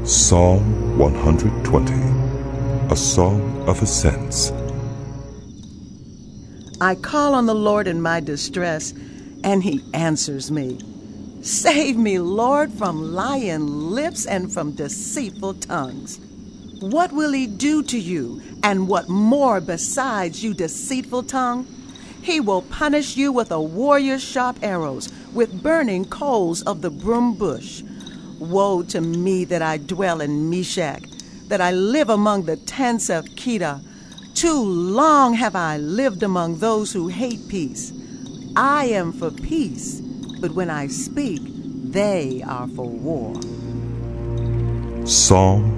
Psalm 120, a song of ascents. I call on the Lord in my distress, and he answers me. Save me, Lord, from lying lips and from deceitful tongues. What will he do to you, and what more besides, you deceitful tongue? He will punish you with a warrior's sharp arrows, with burning coals of the broom bush. Woe to me that I dwell in Meshach, that I live among the tents of Kedar. Too long have I lived among those who hate peace. I am for peace, but when I speak, they are for war. Psalm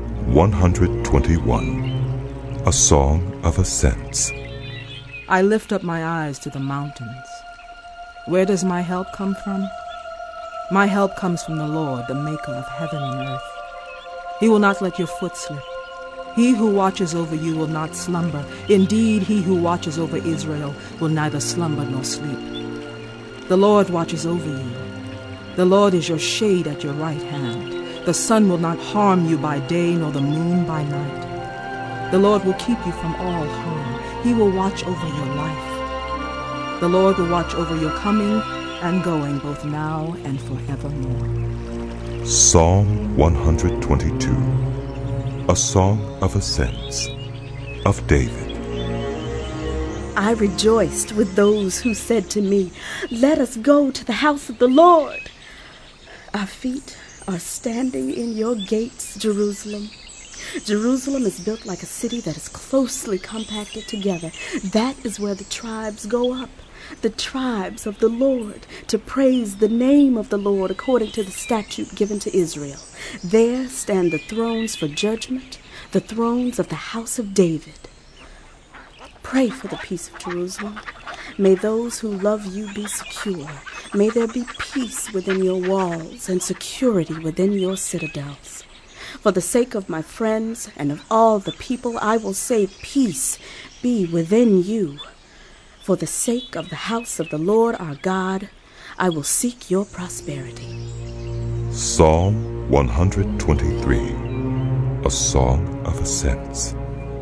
121, a song of ascents. I lift up my eyes to the mountains. Where does my help come from? My help comes from the Lord, the maker of heaven and earth. He will not let your foot slip. He who watches over you will not slumber. Indeed, he who watches over Israel will neither slumber nor sleep. The Lord watches over you. The Lord is your shade at your right hand. The sun will not harm you by day, nor the moon by night. The Lord will keep you from all harm. He will watch over your life. The Lord will watch over your coming and going, both now and forevermore. Psalm 122, a song of ascents, of David. I rejoiced with those who said to me, "Let us go to the house of the Lord." Our feet are standing in your gates, Jerusalem. Jerusalem is built like a city that is closely compacted together. That is where the tribes go up, the tribes of the Lord, to praise the name of the Lord according to the statute given to Israel. There stand the thrones for judgment, the thrones of the house of David. Pray for the peace of Jerusalem. May those who love you be secure. May there be peace within your walls and security within your citadels. For the sake of my friends and of all the people, I will say peace be within you. For the sake of the house of the Lord our God, I will seek your prosperity. Psalm 123, a song of ascents.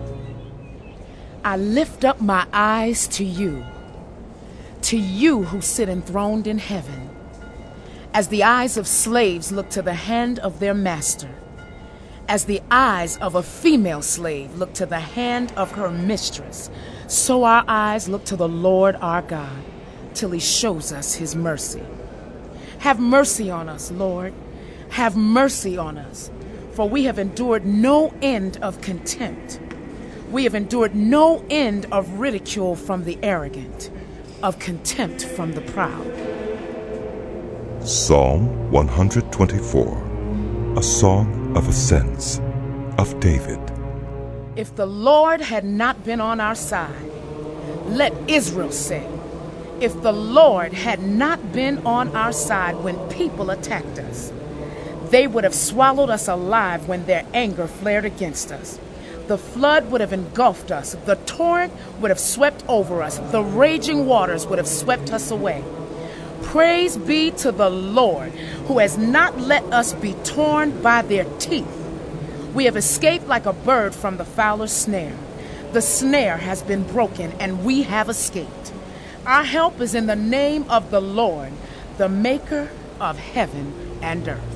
I lift up my eyes to you who sit enthroned in heaven. As the eyes of slaves look to the hand of their master, as the eyes of a female slave look to the hand of her mistress, so our eyes look to the Lord our God, till he shows us his mercy. Have mercy on us, Lord. Have mercy on us, for we have endured no end of contempt. We have endured no end of ridicule from the arrogant, of contempt from the proud. Psalm 124, a song of ascents, of David. If the Lord had not been on our side, let Israel say, if the Lord had not been on our side when people attacked us, they would have swallowed us alive when their anger flared against us. The flood would have engulfed us. The torrent would have swept over us. The raging waters would have swept us away. Praise be to the Lord, who has not let us be torn by their teeth. We have escaped like a bird from the fowler's snare. The snare has been broken, and we have escaped. Our help is in the name of the Lord, the maker of heaven and earth.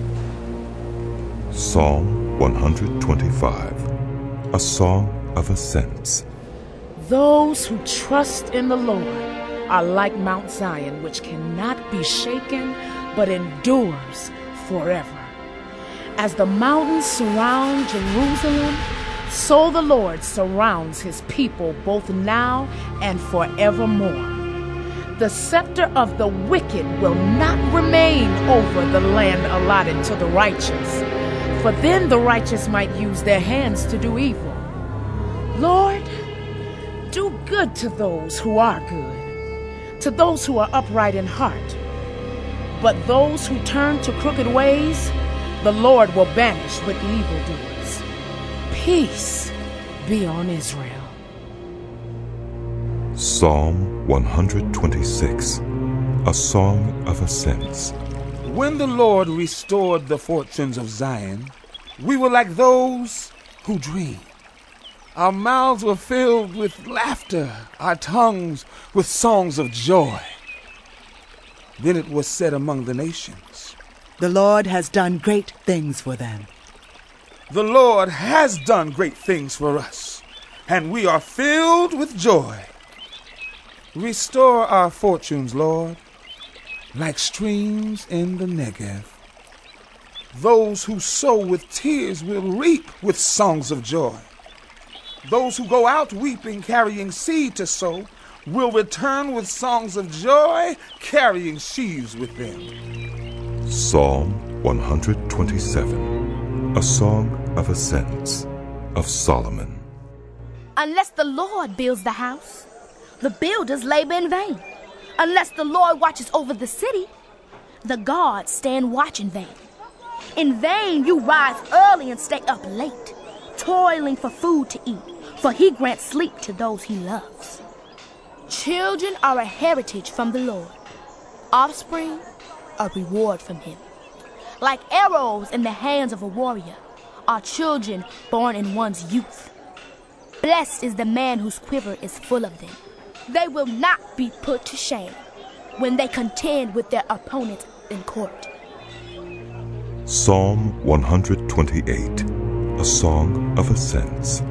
Psalm 125, a song of ascents. Those who trust in the Lord are like Mount Zion, which cannot be shaken, but endures forever. As the mountains surround Jerusalem, so the Lord surrounds his people both now and forevermore. The scepter of the wicked will not remain over the land allotted to the righteous, for then the righteous might use their hands to do evil. Lord, do good to those who are good, to those who are upright in heart. But those who turn to crooked ways, the Lord will banish with evildoers. Peace be on Israel. Psalm 126, a song of ascents. When the Lord restored the fortunes of Zion, We were like those who dream. Our mouths were filled with laughter, our tongues with songs of joy. Then it was said among the nations, "The Lord has done great things for them." The Lord has done great things for us, and we are filled with joy. Restore our fortunes, Lord, like streams in the Negev. Those who sow with tears will reap with songs of joy. Those who go out weeping, carrying seed to sow, will return with songs of joy, carrying sheaves with them. Psalm 127, a song of ascents of Solomon. Unless the Lord builds the house, the builders labor in vain. Unless the Lord watches over the city, the guards stand watch in vain. In vain you rise early and stay up late, toiling for food to eat, for he grants sleep to those he loves. Children are a heritage from the Lord, offspring a reward from him. Like arrows in the hands of a warrior are children born in one's youth. Blessed is the man whose quiver is full of them. They will not be put to shame when they contend with their opponents in court. Psalm 128, a song of ascents.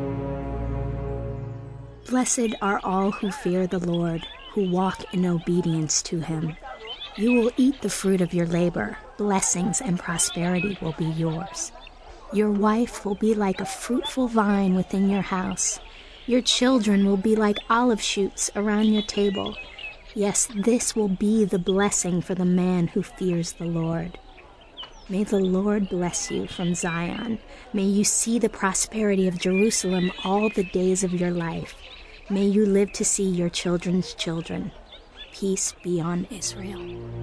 Blessed are all who fear the Lord, who walk in obedience to him. You will eat the fruit of your labor. Blessings and prosperity will be yours. Your wife will be like a fruitful vine within your house. Your children will be like olive shoots around your table. Yes, this will be the blessing for the man who fears the Lord. May the Lord bless you from Zion. May you see the prosperity of Jerusalem all the days of your life. May you live to see your children's children. Peace be on Israel.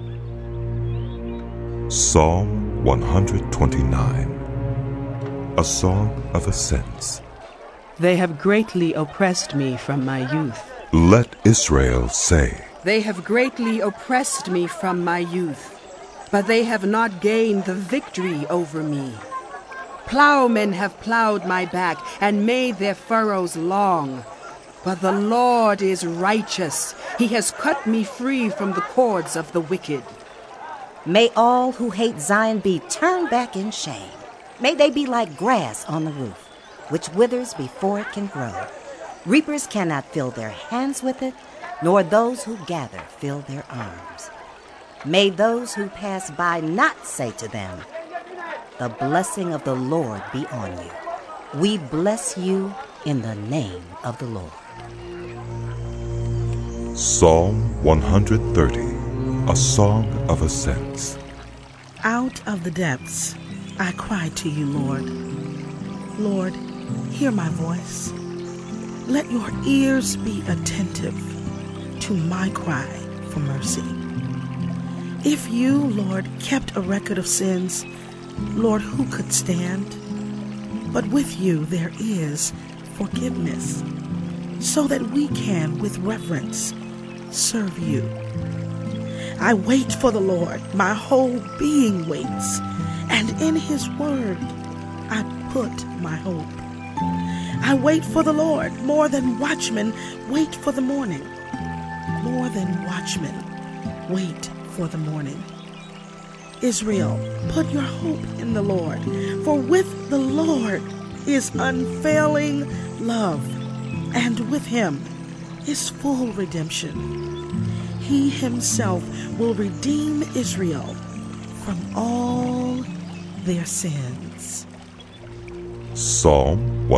Psalm 129, a song of ascents. They have greatly oppressed me from my youth. Let Israel say, They have greatly oppressed me from my youth, but they have not gained the victory over me. Plowmen have plowed my back and made their furrows long. But the Lord is righteous. He has cut me free from the cords of the wicked. May all who hate Zion be turned back in shame. May they be like grass on the roof, which withers before it can grow. Reapers cannot fill their hands with it, nor those who gather fill their arms. May those who pass by not say to them, "The blessing of the Lord be on you." We bless you in the name of the Lord. Psalm 130, a song of ascents. Out of the depths I cry to you, Lord. Lord, hear my voice. Let your ears be attentive to my cry for mercy. If you, Lord, kept a record of sins, Lord, who could stand? But with you there is forgiveness, so that we can, with reverence, serve you. I wait for the Lord, my whole being waits, and in his word I put my hope. I wait for the Lord, more than watchmen wait for the morning. More than watchmen wait for the morning. Israel, put your hope in the Lord, for with the Lord is unfailing love, and with him is full redemption. He himself will redeem Israel from all their sins. Psalm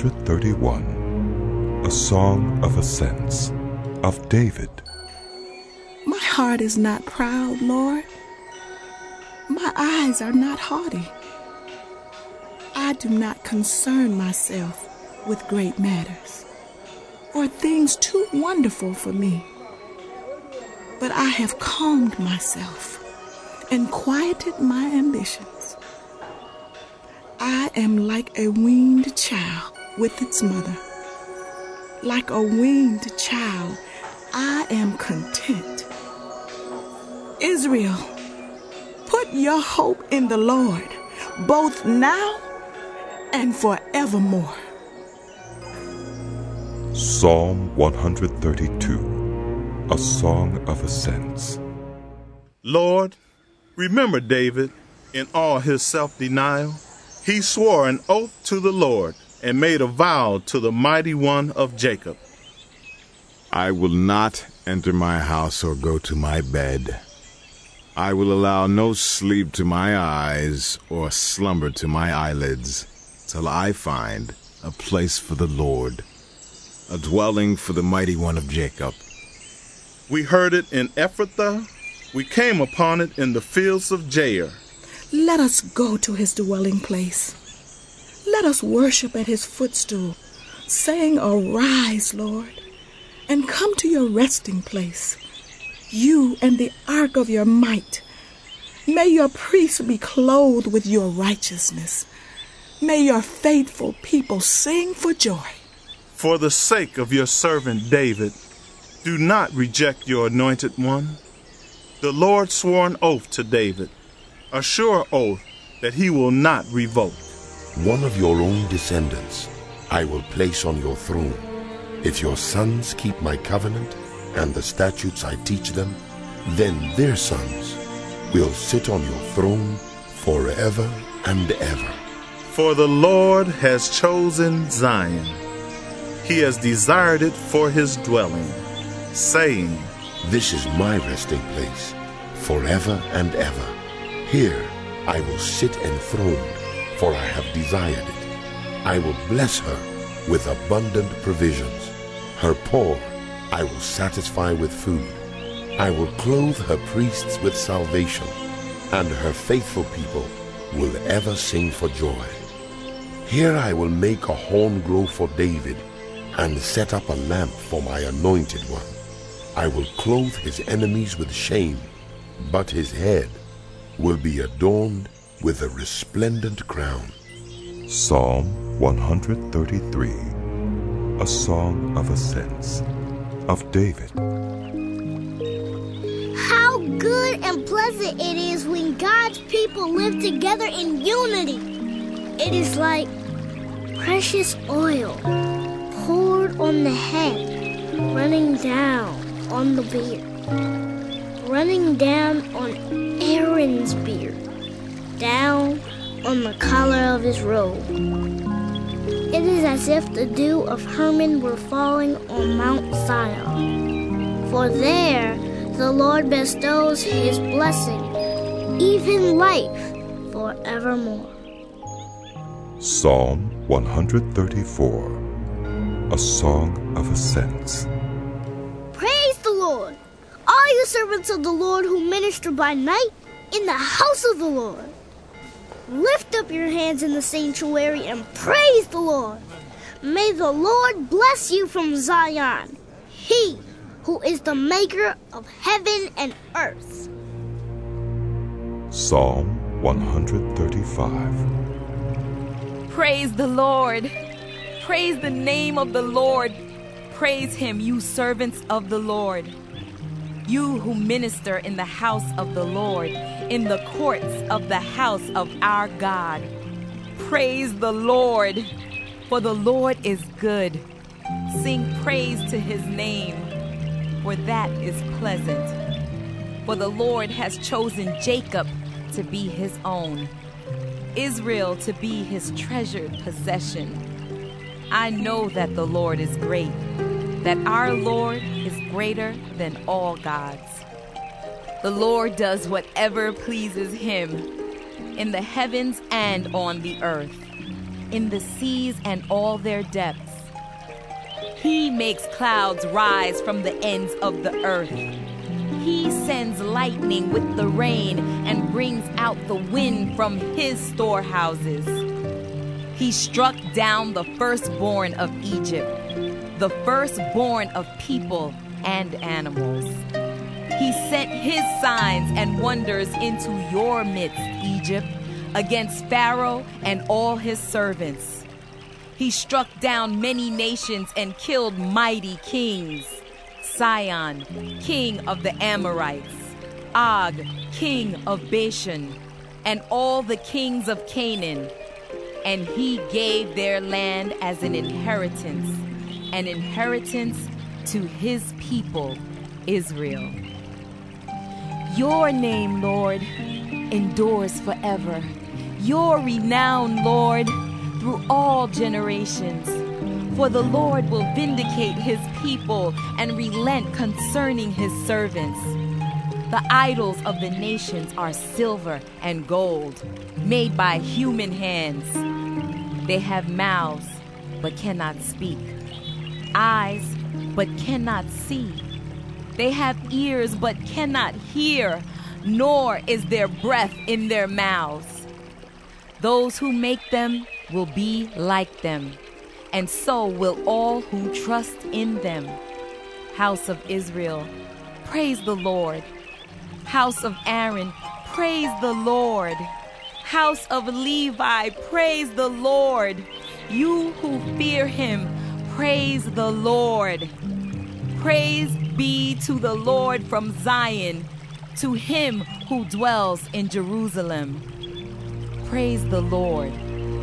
131, a song of ascents of David. My heart is not proud, Lord. My eyes are not haughty. I do not concern myself with great matters, or things too wonderful for me. But I have calmed myself and quieted my ambitions. I am like a weaned child with its mother. Like a weaned child, I am content. Israel, put your hope in the Lord, both now and forevermore. Psalm 132, a song of ascents. Lord, remember David in all his self-denial. He swore an oath to the Lord and made a vow to the Mighty One of Jacob. I will not enter my house or go to my bed. I will allow no sleep to my eyes or slumber to my eyelids, till I find a place for the Lord, a dwelling for the Mighty One of Jacob. We heard it in Ephrathah. We came upon it in the fields of Jair. Let us go to his dwelling place. Let us worship at his footstool, saying, Arise, Lord, and come to your resting place, you and the ark of your might. May your priests be clothed with your righteousness. May your faithful people sing for joy. For the sake of your servant David, do not reject your anointed one. The Lord swore an oath to David, a sure oath that he will not revoke. One of your own descendants I will place on your throne. If your sons keep my covenant and the statutes I teach them, then their sons will sit on your throne forever and ever. For the Lord has chosen Zion. He has desired it for his dwelling, saying, This is my resting place, forever and ever. Here I will sit enthroned, for I have desired it. I will bless her with abundant provisions. Her poor I will satisfy with food. I will clothe her priests with salvation, and her faithful people will ever sing for joy. Here I will make a horn grow for David, and set up a lamp for my anointed one. I will clothe his enemies with shame, but his head will be adorned with a resplendent crown. Psalm 133, a song of ascents, of David. How good and pleasant it is when God's people live together in unity. It is like precious oil poured on the head, running down on the beard, running down on Aaron's beard, down on the collar of his robe. It is as if the dew of Hermon were falling on Mount Zion. For there the Lord bestows his blessing, even life forevermore. Psalm 134, a song of ascents. Praise the Lord, all you servants of the Lord who minister by night in the house of the Lord. Lift up your hands in the sanctuary and praise the Lord. May the Lord bless you from Zion, he who is the maker of heaven and earth. Psalm 135. Praise the Lord. Praise the name of the Lord. Praise him, you servants of the Lord. You who minister in the house of the Lord, in the courts of the house of our God. Praise the Lord, for the Lord is good. Sing praise to his name, for that is pleasant. For the Lord has chosen Jacob to be his own, Israel to be his treasured possession. I know that the Lord is great, that our Lord is greater than all gods. The Lord does whatever pleases him, in the heavens and on the earth, in the seas and all their depths. He makes clouds rise from the ends of the earth. He sends lightning with the rain and brings out the wind from his storehouses. He struck down the firstborn of Egypt, the firstborn of people and animals. He sent his signs and wonders into your midst, Egypt, against Pharaoh and all his servants. He struck down many nations and killed mighty kings. Sihon, king of the Amorites, Og, king of Bashan, and all the kings of Canaan, and he gave their land as an inheritance to his people, Israel. Your name, Lord, endures forever. Your renown, Lord, through all generations. For the Lord will vindicate his people and relent concerning his servants. The idols of the nations are silver and gold, made by human hands. They have mouths, but cannot speak, eyes, but cannot see. They have ears, but cannot hear, nor is there breath in their mouths. Those who make them will be like them, and so will all who trust in them. House of Israel, praise the Lord. House of Aaron, praise the Lord. House of Levi, praise the Lord. You who fear him, praise the Lord. Praise be to the Lord from Zion, to him who dwells in Jerusalem. Praise the Lord.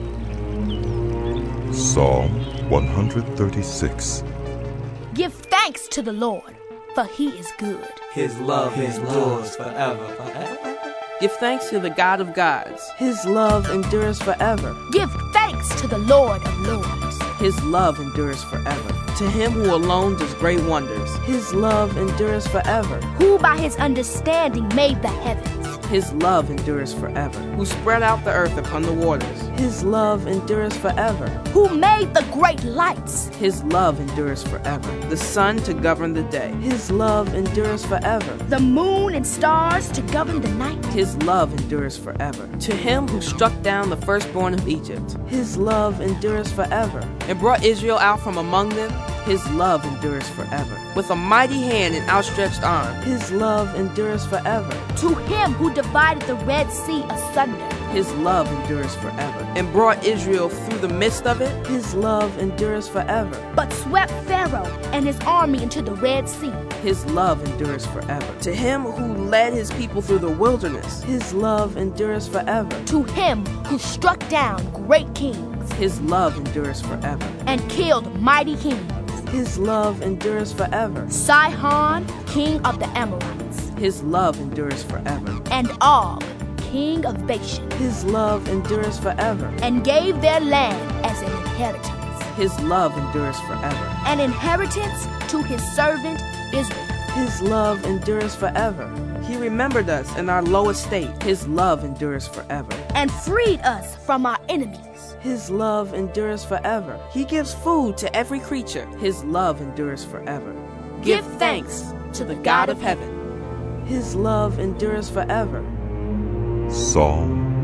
Psalm 136. Give thanks to the Lord, for he is good. His love endures forever. Give thanks to the God of gods. His love endures forever. Give thanks to the Lord of lords. His love endures forever. To him who alone does great wonders. His love endures forever. Who by his understanding made the heavens. His love endures forever. Who spread out the earth upon the waters. His love endures forever. Who made the great lights. His love endures forever. The sun to govern the day. His love endures forever. The moon and stars to govern the night. His love endures forever. To him who struck down the firstborn of Egypt. His love endures forever. And brought Israel out from among them. His love endures forever. With a mighty hand and outstretched arm. His love endures forever. To him who divided the Red Sea asunder. His love endures forever. And brought Israel through the midst of it. His love endures forever. But swept Pharaoh and his army into the Red Sea. His love endures forever. To him who led his people through the wilderness. His love endures forever. To him who struck down great kings. His love endures forever. And killed mighty kings. His love endures forever. Sihon, king of the Amorites. His love endures forever. And Og, king of Bashan. His love endures forever. And gave their land as an inheritance. His love endures forever. An inheritance to his servant Israel. His love endures forever. He remembered us in our low estate. His love endures forever. And freed us from our enemies. His love endures forever. He gives food to every creature. His love endures forever. Give thanks to the God of heaven. His love endures forever. Psalm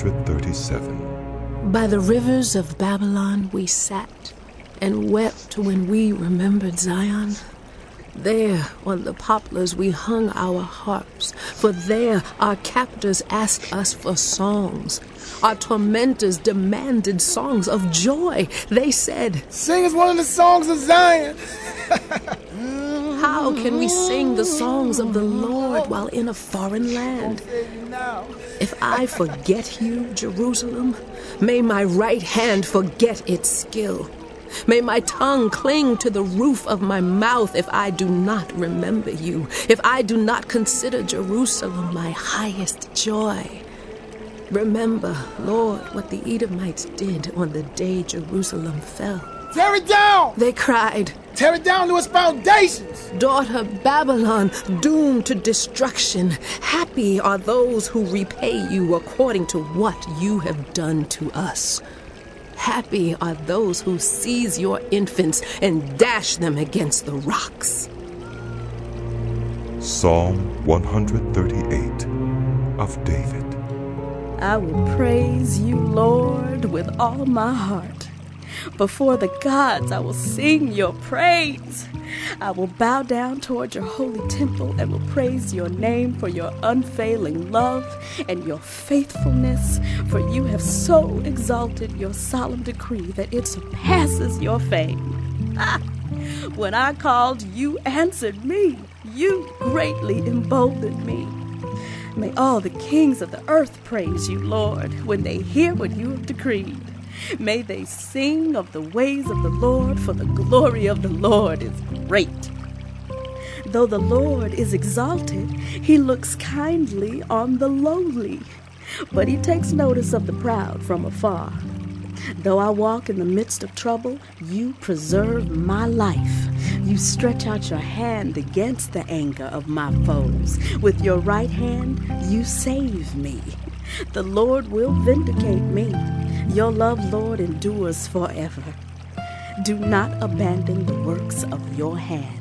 137. By the rivers of Babylon we sat and wept when we remembered Zion. There on the poplars we hung our harps, for there our captors asked us for songs. Our tormentors demanded songs of joy. They said, "Sing us one of the songs of Zion." How can we sing the songs of the Lord while in a foreign land? If I forget you, Jerusalem, may my right hand forget its skill. May my tongue cling to the roof of my mouth if I do not remember you, if I do not consider Jerusalem my highest joy. Remember, Lord, what the Edomites did on the day Jerusalem fell. Tear it down! They cried. Tear it down to its foundations! Daughter Babylon, doomed to destruction. Happy are those who repay you according to what you have done to us. Happy are those who seize your infants and dash them against the rocks. Psalm 138 of David. I will praise you, Lord, with all my heart. Before the gods, I will sing your praise. I will bow down toward your holy temple and will praise your name for your unfailing love and your faithfulness, for you have so exalted your solemn decree that it surpasses your fame. When I called, you answered me. You greatly emboldened me. May all the kings of the earth praise you, Lord, when they hear what you have decreed. May they sing of the ways of the Lord, for the glory of the Lord is great. Though the Lord is exalted, he looks kindly on the lowly, but he takes notice of the proud from afar. Though I walk in the midst of trouble, you preserve my life. You stretch out your hand against the anger of my foes. With your right hand, you save me. The Lord will vindicate me. Your love, Lord, endures forever. Do not abandon the works of your hand.